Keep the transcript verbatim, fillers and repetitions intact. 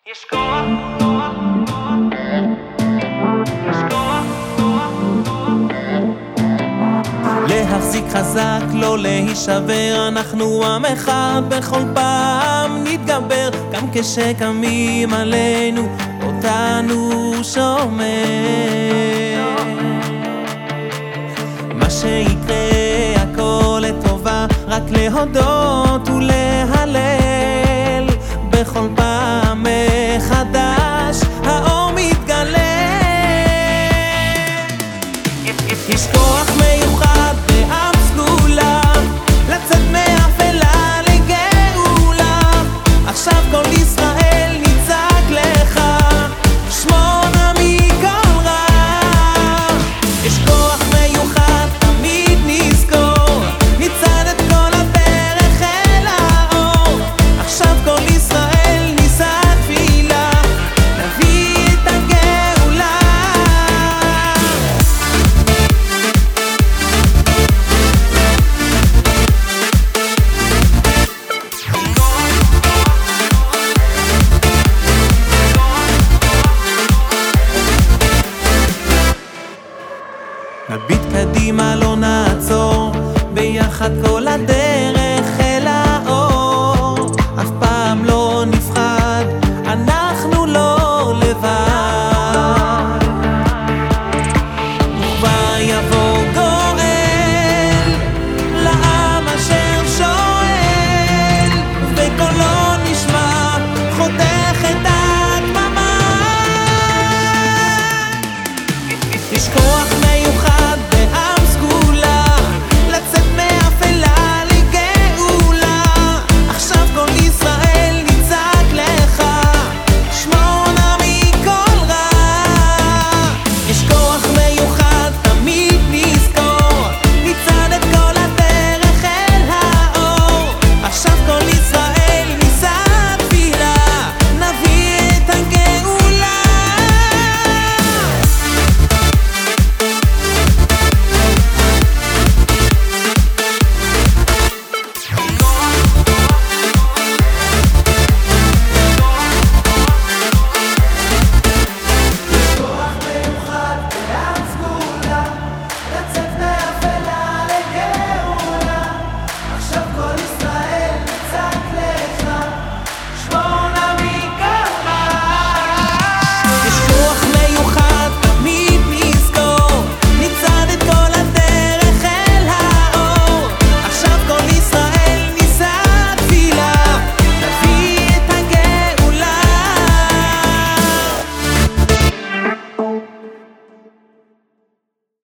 יש כוח, כוח, כוח, יש כוח, כוח, כוח. להחזיק חזק, לא להישבר, אנחנו עם אחד, בכל פעם נתגבר, גם כשקמים עלינו, אותנו שומר. מה שיקרה הכל לטובה, רק להודות ולהלל, בכל פעם